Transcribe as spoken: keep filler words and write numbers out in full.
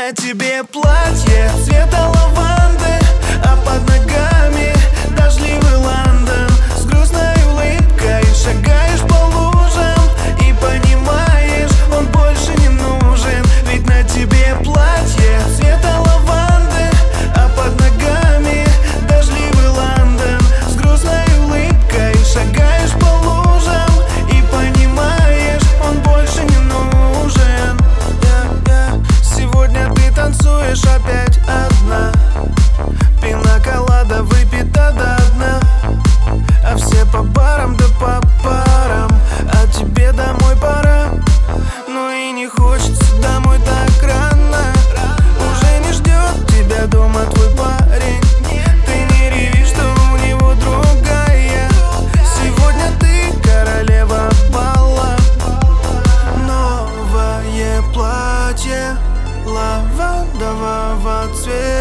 на тебе платье цвета лаванды, а под ногами дождливый Лондон. С грустной улыбкой шагаешь по лужам и понимаешь, он больше не нужен. Ведь на тебе платье цвета лаванды, а под ногами дождливый Лондон. С грустной улыбкой шагаешь по лужам и понимаешь, он больше не нужен. yeah, yeah. Сегодня ты танцуешь опять одна, пина-колада выпита до дна, а все по барам да по парам, а тебе домой пора. Ну и не хочется домой так рано, уже не ждет тебя дома твой парень. Ты не реви, что у него другая, сегодня ты королева бала. Новое платье лавандового цвета,